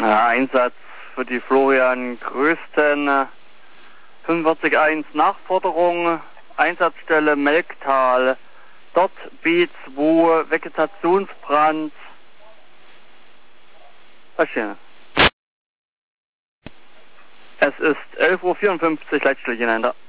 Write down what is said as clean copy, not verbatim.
Einsatz für die Florian Größten. 45.1 Nachforderung. Einsatzstelle Melktal. Dort B2 Vegetationsbrand. Verstehen. Es ist 11:54 Uhr, Leitstelle Hinein da.